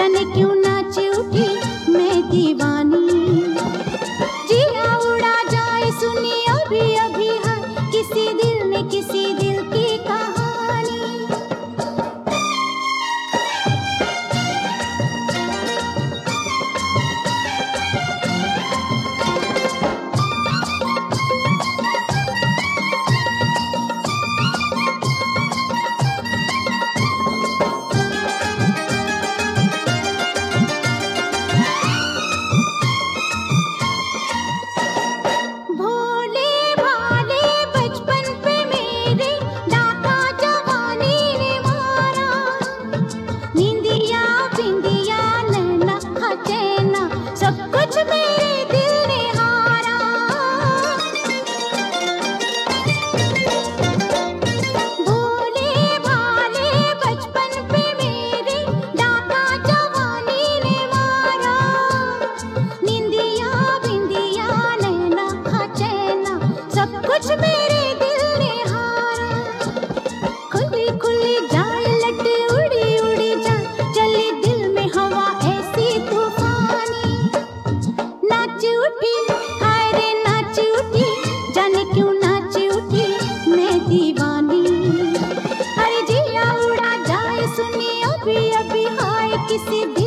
जाने क्यों नाच उठी मैं दीवानी। जिया उड़ा जाए सुनी अभी अभी है किसी दिल ने किसी दिल की कहानी। भोले भाले बचपन पे मेरे डाका जवानी ने मारा। निंदिया बिंदिया नैना चैना सब कुछ मेरे दिल ने हारा। भोले भाले बचपन पे मेरे डाका जवानी ने मारा। निंदिया बिंदिया नैना चैना सब कुछ मेरे दिल ने हारा। खुली खुली जाए लट उड़ी उड़ी जाए चले दिल में हवा ऐसी तूफानी। नाच उठी हाय रे नाच उठी जाने क्यों नाच उठी मैं दीवानी। अरे जिया उड़ा जाए सुनी अभी अभी हाय किसी